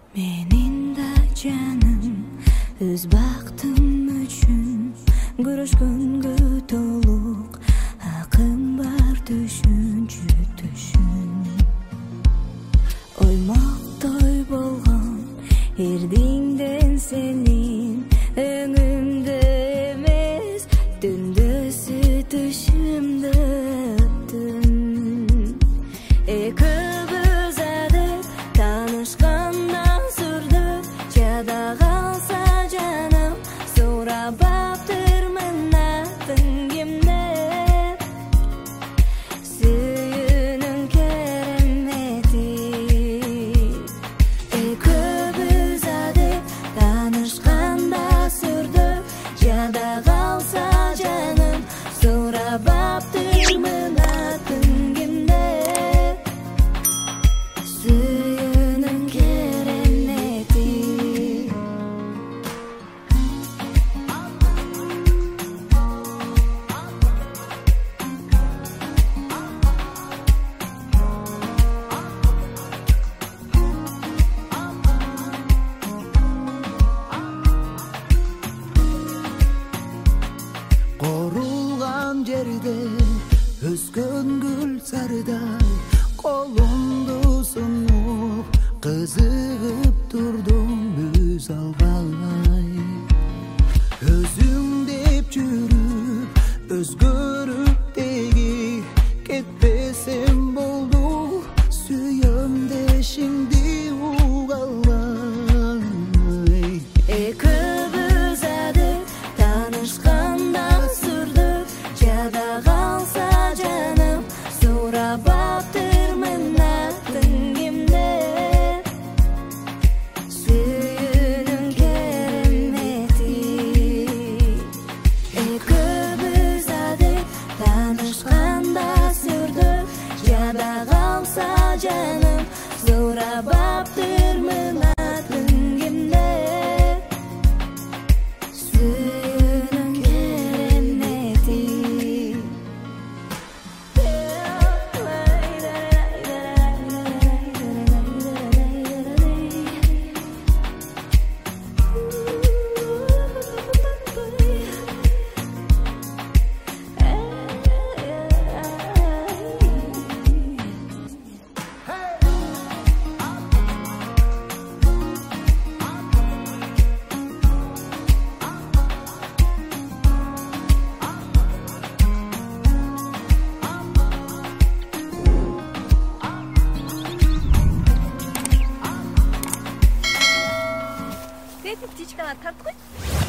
Menin da canım öz baktım üçün görüşkөнгө толук акым бар түшүнчү оймоктой болгон эрдиңден сенин өңүмдө эмес түндөсү түшүмдө өттүм экөөбүз адып таанышкандан сүрдүк жада калса жаным сурабаптырмын атын кимден сүйүүнүн керемети экөөбүз адып таанышканда сүрдүк жада калса жаным сурабаптырмын атын кимден сүйүүнүн керемети Korulgan жерде өскөн гүл сарыдай колумду сунуп кызыгып турдум үз албай өзүң деп жүрүп өзгөрүп теги кетпесем болду сүйөм дешиңди уга албай экөөбүз адып таанышкандан сүрдүк жада калса жаным сурабаптырмын атын кимден сүйүүнүн керемети экөөбүз адып таанышканда сүрдүк жада калса жаным сурабаптырмын атын кимден сүйүүнүн керемети Птичканы тарткой.